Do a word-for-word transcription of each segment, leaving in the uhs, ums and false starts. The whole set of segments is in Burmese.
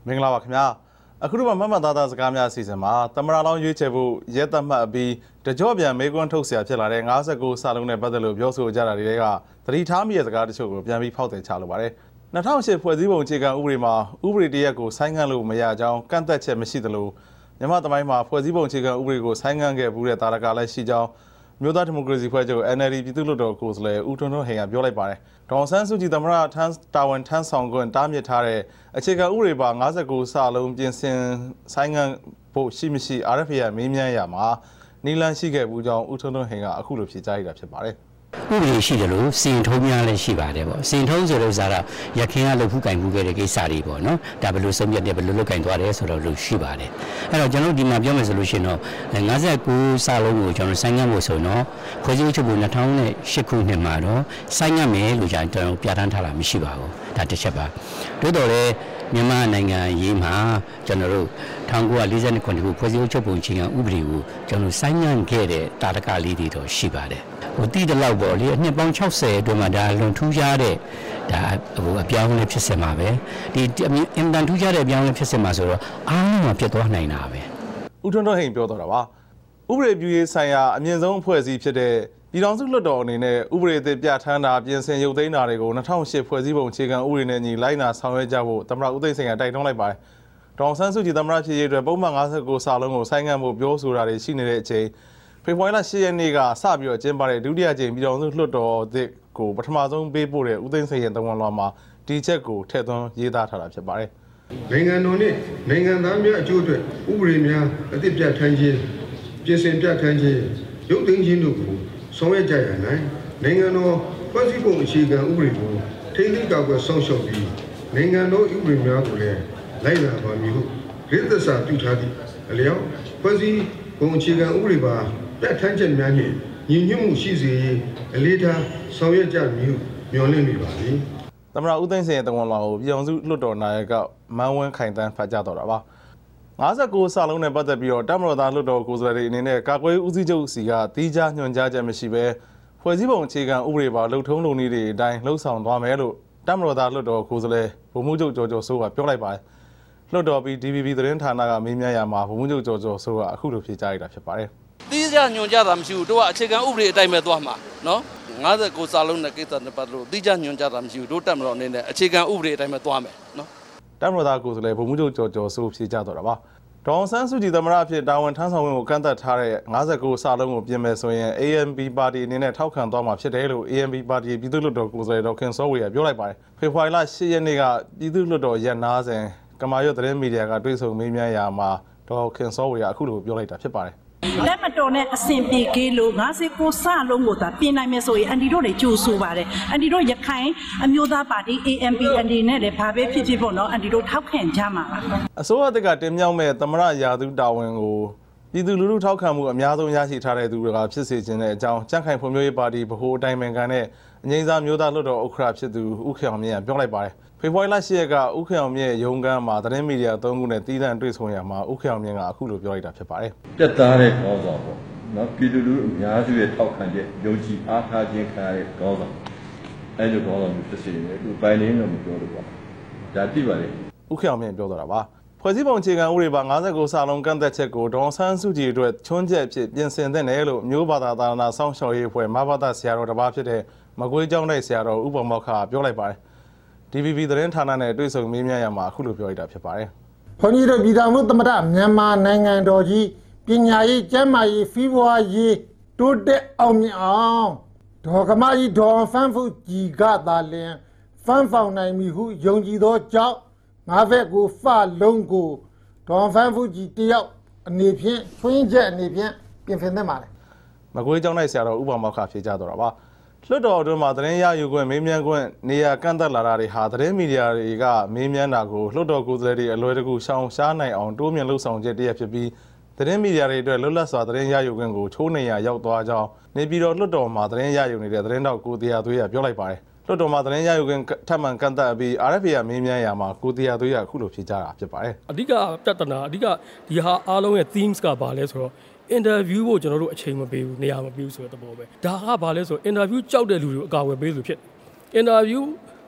မင်္ဂလာပါခင်ဗျာအခုတော့မမသားသားစကားများအစီအစဉ်မှာသမရာလောင်းရွေးချယ်ဖို့ရဲသတ်မှတ်ပြီးတကြော့ပြန်မေကွန်းထုတ်เสียဖြစ်လာတဲ့fifty-nineစာလုံးနဲ့ပတ်သက်လို့ပြောဆိုကြတာတွေကသတိထားမိတဲ့စကားတချို့ကိုပြန်ပြီးဖောက်တယ်ချလို့ပါတယ်two thousand eightဖွဲ့စည်းပုံအခြေခံဥပဒေမှာဥပဒေတရက်ကိုဆိုင်းငံ့လို့မရကြောင်းကန့်သက်ချက်မရှိသလိုမြန်မာသမိုင်းမှာဖွဲ့စည်းပုံအခြေခံဥပဒေကိုဆိုင်းငံ့ခဲ့ဘူးတဲ့တာရကလည်းရှိကြောင်းမြို့သားဒီမိုကရေစီဖွဲ့ချုပ် N L D ပြည်သူ့လွှတ်တော်ကိုယ်စားလှယ်ဦးထွန်းထွန်းဟိန်ကပြောလိုက်ပါတယ်ဒေါ်ဆန်းစုကြည်သမ္မတထန်းတာဝန်ထမ်းဆောင်ခွင့်တားမြစ်ထားတဲ့အခြေခံဥပဒေပါfifty-nineစာလုံးပြင်ဆင်ဆိုင်းငံ့ဖို့ရှိမရှိ R F A မေးမြန်းရမှာနီလန်ရှိခဲ့ဘူးကြောင်းဦးထွန်းထွန်းဟိန်ကအခုလိုဖြေကြားရတာဖြစ်ပါတယ်ဥပဒေရှိတယ်လို့စီရင်ထုံးများလည်းရှိပါတယ်ပေါ့စီရင်ထုံးဆိုလို့ဆိုတာရခင်ကလှုပ်ဖူးကင်မှုခဲ့တဲ့ကိစ္စတွေပေါ့နော်ဒါဘယ်လိုဆုံးဖြတ်တယ်ဘယ်လိုလုပ်ကင်သွားတယ်ဆိုတော့လို့ရှိပါတယ်အဲ့တော့ကျွန်တော်ဒီမှာပြောမယ်ဆိုလို့ရှိရင်တော့fifty-nineစာလုံးကိုကျွန်တော်ဆိုင်းငံ့ဖို့ဆိုတော့ဖွဲ့စည်းချုပ်ပုံtwo thousand eightခုနှစ်မှာတော့ဆိုင်းငံ့မယ်လို့ကျွန်တော်ပြဋ္ဌာန်းထားတာမရှိပါဘူးဒါတစ်ချက်ပါတိုးတော်လည်းမြန်မာနိုင်ငံရေးမှာကျွန်တော်တို့nineteen forty-fourခုနှစ်ဖွဲ့စည်းချုပ်ပုံအခြေခံဥပဒေကိုကျွန်တော်ဆိုင်းငံ့ခဲ့တဲ့တာရကလေးတွေတော့ရှိပါတယ်ဟိုတည်တဲ့လောက်ပေါ့လေအနှစ်ပေါင်းsixtyအတွင်းမှာဒါလွန်ထူးခြားတဲ့ဒါဟိုအပြောင်းအလဲဖြစ်စင်မှာပဲဒီအင်တန်ထူးခြားတဲ့အပြောင်းအလဲဖြစ်စင်မှာဆိုတော့အားလုံးကဖြစ်သွားနိုင်တာပဲဦးထွန်းထွန်းဟိန်ပြောတော့တာပါဥပဒေပြုရေးဆိုင်ရာအမြင့်ဆုံးအဖွဲ့အစည်းဖြစ်တဲ့ပြည်ထောင်စုလွှတ်တော်အနေနဲ့ဥပဒေအသစ်ပြဋ္ဌာန်းတာပြင်ဆင်ရုပ်သိမ်းတာတွေကိုtwo thousand eightဖွဲ့စည်းပုံအခြေခံဥပဒေနဲ့ညီလိုက်နာဆောင်ရွက်ကြဖို့သမ္မတဦးသိန်းစိန်ကတိုက်တွန်းလိုက်ပါတယ်ဒေါ်ဆန်းစုကြည်သမ္မတဖြစ်ရေးအတွက်ပုံမှန်fifty-nineစာလုံးကိုဆိုင်းငံ့ဖို့ပြောဆိုတာတွေရှိနေတဲ့အချိန်ဖေဖော်ဝါရီလeightရက်နေ့ကစပြီးတော့ကျင်းပတဲ့ဒုတိယကြိမ်ပြည်ထောင်စုလွှတ်တော်အသစ်ကိုပထမဆုံးပေးပို့တဲ့ဦးသိန်းစိန်ရဲ့သဝန်လွှာမှာဒီချက်ကိုထည့်သွင်းရေးသားထားတာဖြစ်ပါတယ်နိုင်ငံတော်နဲ့နိုင်ငံသားများအကျိုးအတွက်ဥပဒေများအသစ်ပြဋ္ဌာန်းခြင်းပြင်ဆင်ပြဋ္ဌာန်းခြင်းရုပ်သိမ်းခြင်းတို့ကိုဆောင်ရွက်ကြရနိုင်နိုင်ငံတော်ဖွဲ့စည်းပုံအခြေခံဥပဒေကိုထိန်းသိမ်းကာကွယ်စောင့်ရှောက်ပြီးနိုင်ငံတော်ဥပဒေများကိုလည်းလိုက်နာပါမည်ဟုရည်သစာပြုထားသည့်အလျောက်ဖွဲ့စည်းပုံအခြေခံဥပဒေပါပြဋ္ဌာန်းချက်များနှင့်ညီညွတ်မှုရှိစေရေးအလေးထားဆောင်ရွက်ကြမည်ဟုမျှော်လင့်မိပါသည်သမ္မတဦးသိန်းစိန်ရဲ့သဝန်လွှာကိုပြည်အောင်စုလွှတ်တော်နာယကမန်းဝင်းခိုင်တန်းဖတ်ကြားတော်တာပါfifty-nineစာလုံးနဲ့ပတ်သက်ပြီးတော့တပ်မတော်သားလွှတ်တော်ကိုယ်စားလှယ်တွေအနေနဲ့ကာကွယ်ဦးစီးချုပ်စီကတီးခြားညွှန်ကြားချက်မရှိဘဲဖွဲ့စည်းပုံအခြေခံဥပဒေပါလှုပ်ထုံးလုပ်နည်းတွေအတိုင်းလှုပ်ဆောင်သွားမယ်လို့တပ်မတော်သားလွှတ်တော်ကိုယ်စားလှယ်ဗိုလ်မှူးချုပ်ကျော်ကျော်စိုးကပြောလိုက်ပါတယ်လွှတ်တော်ပြီး D V B သတင်းဌာနကမေးမြန်းရမှာဗိုလ်မှူးချုပ်ကျော်ကျော်စိုးကအခုလိုဖြေကြားရတာဖြစ်ပါတယ်တီးခြားညွှန်ကြားတာမရှိဘူးတို့ကအခြေခံဥပဒေအတိုင်းပဲသွားမှာနော်fifty-nineစာလုံးနဲ့ကိစ္စနဲ့ပတ်သက်လို့တီးခြားညွှန်ကြားတာမရှိဘူးတို့တပ်မတော်အနေနဲ့အခြေခံဥပဒေအတိုင်းပဲသွားမယ်နော်တပ်မတော်သားကိုယ်စားလှယ်ဗိုလ်မှူးချုပ်ကျော်ကျော်စိုးဖြေကြားတော်တာပါဒေါ်ဆန်းစုကြည်သမ္မတအဖြစ်တာဝန်ထမ်းဆောင်ခွင့်ကိုကန့်သတ်ထားတဲ့fifty-nineစာလုံးကိုပြင်မယ်ဆိုရင် A N P ပါတီအနေနဲ့ထောက်ခံသွားမှာဖြစ်တယ်လို့ A N P ပါတီပြည်သူ့လွှတ်တော်ကိုယ်စားလှယ်ဒေါ်ခင်စောဝေကပြောလိုက်ပါတယ်ဖေဖော်ဝါရီလeightရက်နေ့ကပြည်သူ့လွှတ်တော်ရက်နားစဉ်ကမာရွတ်သတင်းမီဒီယာကတွေ့ဆုံမေးမြန်းရာမှာဒေါ်ခင်စောဝေကအခုလိုပြောလိုက်တာဖြစ်ပါတယ်လက်မတော်နဲ့အစင်ပြေကေးလို့fifty-nineစလုံးကိုသာပြင်နိုင်မယ်ဆိုရင်အန်တီတို့တွေကြိုးဆိုပါတယ်အန်တီတို့ရခိုင်အမျိုးသားပါတီ A N P အန်တီနဲ့လည်းဘာပဲဖြစ်ဖြစ်ပေါ့နော်အန်တီတို့ထောက်ခံကြမှာပါအစိုးရတပ်ကတင်မြှောက်မဲ့သမ္မတရာသူတာဝန်ကိုပြည်သူလူထုထောက်ခံမှုအများဆုံးရရှိထားတဲ့သူတွေကဖြစ်စေခြင်းတဲ့အကြောင်းကြံ့ခိုင်ဖွံ့ဖြိုးရေးပါတီဗဟိုအတိုင်းအမြံနဲ့အငြိမ်းစားမျိုးသားလွှတ်တော်ဥက္ကဋ္ဌဖြစ်သူဦးခေအောင်မြင့်ကပြောလိုက်ပါတယ်ဖေဖော်ဝါရီလeightရက်ကဦးခေအောင်မြင့်ရုံးခန်းမှာသတင်းမီဒီယာသုံးခုနဲ့တီးတန့်တွေ့ဆုံရမှာဦးခေအောင်မြင့်ကအခုလိုပြောလိုက်တာဖြစ်ပါတယ်ပြတ်သားတဲ့ခေါင်းဆောင်ပေါ့နော်ပြည်သူလူထုအများစုရဲ့ထောက်ခံချက်ယုံကြည်အားထားခြင်းခံရတဲ့ခေါင်းဆောင်အဲလိုခေါင်းဆောင်မျိုးဖြစ်စေတယ်သူပိုင်နေတော့မပြောလို့ပေါ့ဒါသိပါလေဦးခေအောင်မြင့်ပြောတော့တာပါဖွဲ့စည်းပုံအခြေခံဥပဒေပါfifty-nineစာလုံးကန့်သက်ချက်ကိုဒေါ်ဆန်းစုကြည်အတွက်ချွန်းချက်ဖြစ်ပြင်ဆင်တဲ့နယ်လို့မျိုးဘာသာသာနာစောင့်ရှောက်ရေးအဖွဲ့မဘာသာဆရာတော်တစ်ပါးဖြစ်တဲ့မကွေးကျောင်းတိုက်ဆရာတော်ဥပမောက္ခပြောလိုက်ပါတယ်D V B သတင်းဌာနနဲ့တွေ့ဆုံမေးမြန်းရမှာအခုလိုပြောလိုက်တာဖြစ်ပါတယ်။ခွန်ကြီးတို့ပြည်ထောင်စုသမ္မတမြန်မာနိုင်ငံတော်ကြီးပညာရေးကျန်းမာရေးဖိဝါရေးတိုးတက်အောင်မြင်အောင်ဒေါ်ကမကြီးဒေါ်ဖန်းဖူကြီးကသာလျှင်ဖန်းဖောင်နိုင်ပြီဟုယုံကြည်သောကြောင့်fifty-nineဖလုံးကိုဒေါ်ဖန်းဖူကြီးတယောက်အနေဖြင့်ချွင်းချက်အနေဖြင့်ပြင်ဆင်သင့်ပါတယ်။မကွေးကျောင်းတိုက်ဆရာတော်ဥပမောက္ခဖြေကြားတော်တာပါ။လွှတ်တော်အတွင်းမှာသတင်းရယူခွင့်မေးမြန်းခွင့်နေရာကန့်သက်လာတာတွေဟာသတင်းမီဒီယာတွေကမေးမြန်းတာကိုလွှတ်တော်ကိုယ်စားလှယ်တွေအလွယ်တကူရှောင်ရှားနိုင်အောင်တိုးမြင့်လှုပ်ဆောင်ချက်တရက်ဖြစ်ပြီးသတင်းမီဒီယာတွေအတွက်လွတ်လပ်စွာသတင်းရယူခွင့်ကိုချိုးနှိမ်ရာရောက်သွားကြောင်းနေပြည်တော်လွှတ်တော်မှာသတင်းရယူနေတဲ့သတင်းတောက်ကိုတရားသွေးကပြောလိုက်ပါတယ်လွှတ်တော်မှာသတင်းရယူခွင့်ထပ်မံကန့်သတ်ပြီး R F A ကမေးမြန်းရာမှာကိုတရားသွေးကအခုလိုဖြေကြားတာဖြစ်ပါတယ်အဓိကပြဿနာအဓိကဒီဟာအားလုံးရဲ့ themes ကဘာလဲဆိုတော့ interview ကိုကျွန်တော်တို့အချိန်မပေးဘူးနေရာမပေးဘူးဆိုတဲ့သဘောပဲဒါကဘာလဲဆိုတော့ interview ကြောက်တဲ့လူတွေကိုအကာအကွယ်ပေးလို့ဖြစ် interview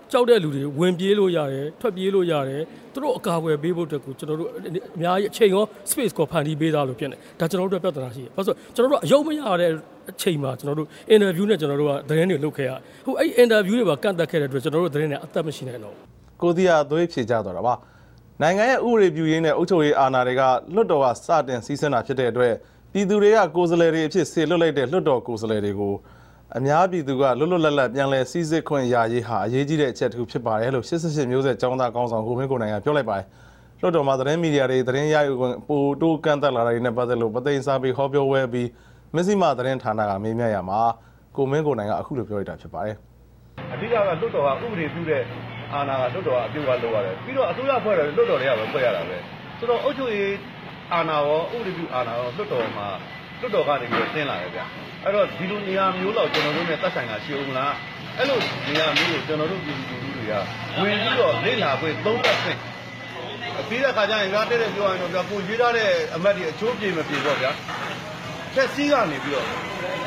ကြောက်တဲ့လူတွေဝင်ပြေးလို့ရတယ်ထွက်ပြေးလို့ရတယ်သူတို့အကာအကွယ်ပေးဖို့အတွက်ကိုကျွန်တော်တို့အများကြီးအချိန်ရော space ကိုဖန်တီးပေးသားလို့ဖြစ်နေဒါကျွန်တော်တို့ပြဿနာရှိတယ်ဘာလို့ဆိုကျွန်တော်တို့အယုံမရတဲ့အချိန်မှာကျွန်တော်တို့ interview နဲ့ကျွန်တော်တို့ကသတင်းတွေလုပ်ခဲ့ရဟိုအဲ့ interview တွေပါကန့်သက်ခဲ့တဲ့အတွက်ကျွန်တော်တို့သတင်းတွေအသက်မရှိနိုင်တော့ကိုတီယာသွေးဖြေကြတော့တာပါနိုင်ငံရဲ့ဥပဒေပြုရေးနဲ့အုပ်ချုပ်ရေးအာဏာတွေကလွတ်တော်ကစတင်စီးဆင်းတာဖြစ်တဲ့အတွက်ပြည်သူတွေကကိုယ်စားလှယ်တွေအဖြစ်ဆေလွတ်လိုက်တဲ့လွတ်တော်ကိုယ်စားလှယ်တွေကိုအများပြည်သူကလွတ်လွတ်လပ်လပ်ပြန်လည်စည်းစိမ်ခွင့်ရရေးဟာအရေးကြီးတဲ့အချက်တစ်ခုဖြစ်ပါတယ်လို့၈၈မျိုးဆက်ចောင်းသားကောင်းဆောင်ကိုမင်းကိုနိုင်ကပြောလိုက်ပါတယ်လွတ်တော်မှာသတင်းမီဒီယာတွေသတင်းရယူခွင့်ပိုတိုးကန့်သက်လာတဲ့နဲ့ပတ်သက်လို့ပသိမ်စာပေဟောပြောဝဲပြီးမစ္စည်းမသတင်းဌာနကမေးမြန်းရမှာကိုမင်းကိုနိုင်ကအခုလိုပြောလိုက်တာဖြစ်ပါတယ်အဓိကကလွတ်တော်ကဥပဒေပြုတဲ့အာဏာကလွတ်တော်ကအပြုတ်ကလုပ်ရတယ်ပြီးတော့အစိုးရဖွဲ့တယ်လွတ်တော်တွေကပဲဖွဲ့ရတာပဲဆိုတော့အုပ်ချုပ်ရေးအာဏာရောဥပဒေပြုအာဏာရောလွတ်တော်မှာလွတ်တော်ကနေပြီးဆင်းလာတယ်ဗျအဲ့တော့ဒီလိုနေရာမျိုးတော့ကျွန်တော်တို့နဲ့သက်ဆိုင်တာရှိအောင်လားအဲ့လိုနေရာမျိုးကိုကျွန်တော်တို့ပြည်သူလူထုတွေကဝင်ပြီးတော့လေ့လာခွင့်သုံးသပ်ခွင့်ပြီးတဲ့ခါကျရင်ငါတဲ့တဲ့ပြောရရင်တော့ဗျကိုရွေးထားတဲ့အမတ်တွေအချိုးပြေမပြေတော့ဗျဖြက်စီးကနေပြီးတော့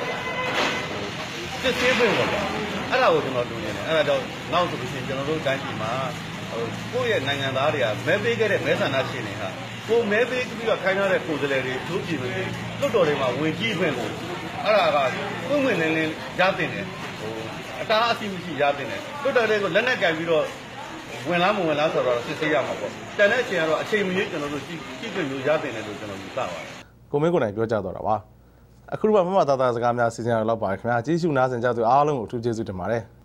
စစ်ဆေးခွင့်ပေါ့ဗျအဲ့ဒါကိုကျွန်တော်လုပ်နေတယ်အဲ့ဒါကြောင့်နောက်ဆိုလို့ရှိရင်ကျွန်တော်တို့တိုင်းပြည်မှာဟိုကိုယ့်ရဲ့နိုင်ငံသားတွေကမဲပေးခဲ့တဲ့မဲဆန္ဒရှင်တွေဟာကိုမဲပေးပြီးတော့ခိုင်းထားတဲ့ကိုယ်စားလှယ်တွေသူ့ပြည်ပြည်လွတ်တော်တွေမှာဝင်ကြည့်ခွင့်ကိုအဲ့ဒါကပွင့်ပွင့်လင်းလင်းရတင်တယ်ဟိုအတားအဆီးမရှိရတင်တယ်လွတ်တော်တွေကိုလက်နက်ကင်ပြီးတော့ဝင်လားမဝင်လားဆိုတော့စစ်ဆေးရမှာပေါ့တန်တဲ့အချိန်ကတော့အချိန်မရွေးကျွန်တော်တို့ကြည့်ကြည့်ခွင့်မျိုးရတင်တယ်လို့ကျွန်တော်ယူဆပါတယ်ကိုမင်းကိုနိုင်ပြောကြတော့တာပါအခုတော့မမသားသားစကားများစီစဉ်ရတော့ပါခင်ဗျာကြီးစုနားဆင်ကြသူအားလုံးကိုအထူးကျေးဇူးတင်ပါတယ်